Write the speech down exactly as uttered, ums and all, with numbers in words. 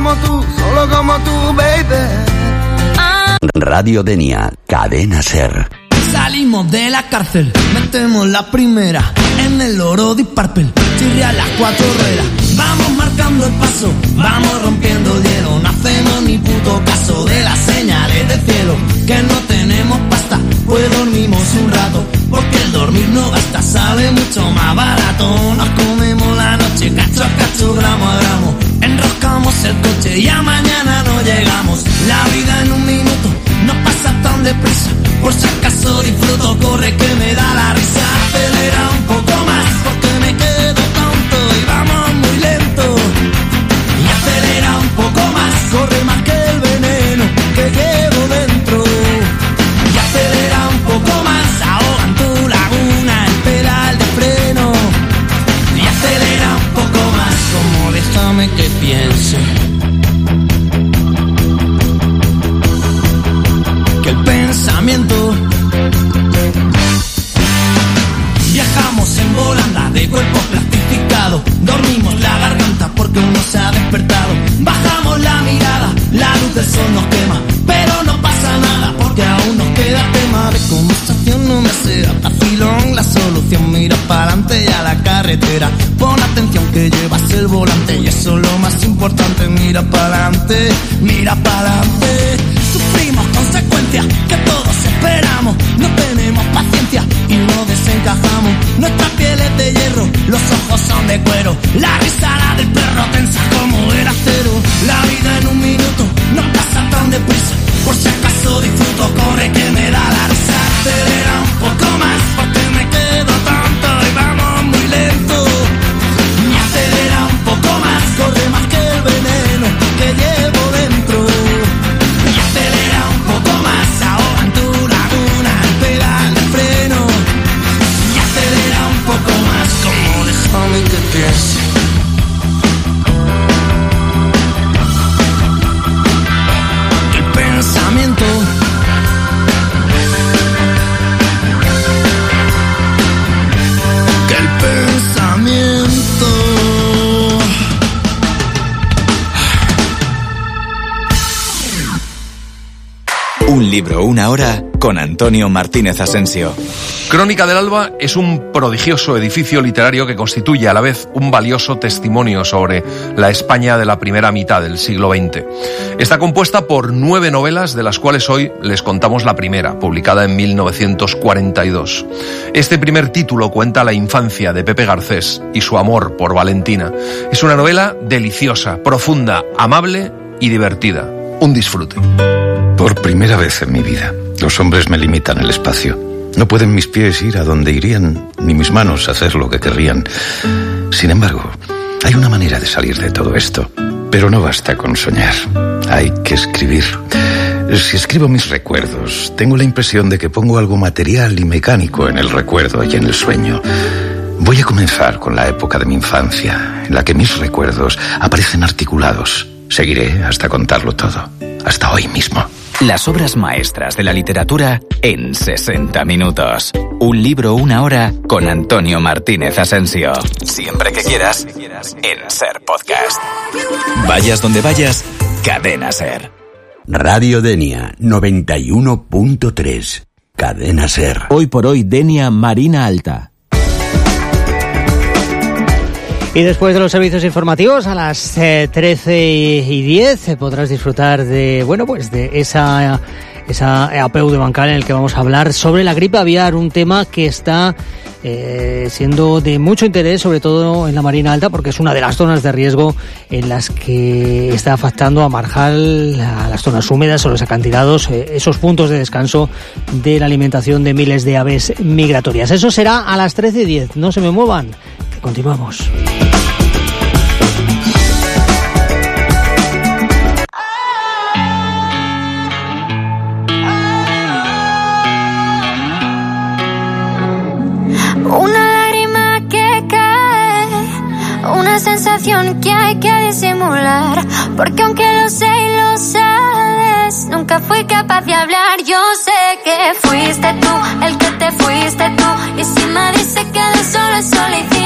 como tú, solo como tú, baby. Radio Denia, Cadena Ser. Salimos de la cárcel, metemos la primera en el oro de Purple, chirria las cuatro ruedas. Vamos marcando el paso, vamos rompiendo el hielo. No hacemos ni puto caso de las señales del cielo. Que no tenemos pasta, pues dormimos un rato, porque el dormir no gasta, sale mucho más barato. Nos comemos la noche, cacho a cacho, gramo a gramo. Enroscamos el coche y a mañana no llegamos. La vida en un minuto no pasa tan deprisa. Por si acaso disfruto, corre que me da la risa. Acelera un poco más, porque me quedo tonto y vamos muy lento. Y acelera un poco más, corre más que el veneno que llevo dentro. Y acelera un poco más, ahoga en tu laguna el pedal de freno. Y acelera un poco más, como déjame que piense. Que el pensamiento. Viajamos en volanda de cuerpo plastificado. Dormimos la garganta porque uno se ha despertado. Bajamos la mirada, la luz del sol nos quema, pero no pasa nada porque aún nos queda tema. De conversación no me sea vacilón la solución. Mira para adelante y a la carretera. Pon atención que llevas el volante y eso es lo más importante. Mira para adelante, mira para adelante. Sufrimos consecuencias que todos esperamos. No tenemos paciencia y no desencajamos. Nuestra piel es de hierro, los ojos son de cuero. La risa la del perro tensa como el acero. La vida en un minuto no pasa tan deprisa. Por si acaso disfruto, corre que me da la risa. Acelera un poco más porque me quedo tonto y vamos muy lento. Y acelera un poco más, corre más que el veneno que llevo dentro. Y acelera un poco más, ahoga en tu laguna el pedal de freno. Y acelera un poco más, como déjame que piense. El pensamiento. Que el pensamiento. Un libro, una hora, con Antonio Martínez Asensio. Crónica del Alba es un prodigioso edificio literario que constituye a la vez un valioso testimonio sobre la España de la primera mitad del siglo veinte. Está compuesta por nueve novelas, de las cuales hoy les contamos la primera, publicada en mil novecientos cuarenta y dos. Este primer título cuenta la infancia de Pepe Garcés y su amor por Valentina. Es una novela deliciosa, profunda, amable y divertida. Un disfrute. Por primera vez en mi vida, los hombres me limitan el espacio. No pueden mis pies ir a donde irían, ni mis manos hacer lo que querrían. Sin embargo, hay una manera de salir de todo esto. Pero no basta con soñar. Hay que escribir. Si escribo mis recuerdos, tengo la impresión de que pongo algo material y mecánico en el recuerdo y en el sueño. Voy a comenzar con la época de mi infancia, en la que mis recuerdos aparecen articulados. Seguiré hasta contarlo todo, hasta hoy mismo. Las obras maestras de la literatura en sesenta minutos. Un libro, una hora, con Antonio Martínez Asensio. Siempre que quieras, en Ser Podcast. Vayas donde vayas, Cadena Ser. Radio Denia, noventa y uno punto tres. Cadena Ser. Hoy por hoy, Denia Marina Alta. Y después de los servicios informativos a las eh, trece y diez eh, podrás disfrutar de, bueno, pues de esa, esa A P U de Bancal en el que vamos a hablar sobre la gripe aviar, un tema que está eh, siendo de mucho interés, sobre todo en la Marina Alta, porque es una de las zonas de riesgo en las que está afectando a Marjal, a las zonas húmedas o los acantilados, eh, esos puntos de descanso de la alimentación de miles de aves migratorias. Eso será a las trece y diez. No se me muevan, que continuamos. Una lágrima que cae, una sensación que hay que disimular, porque aunque lo sé y lo sabes, nunca fui capaz de hablar. Yo sé que fuiste tú el que te fuiste tú, y si me dice que de solo es solo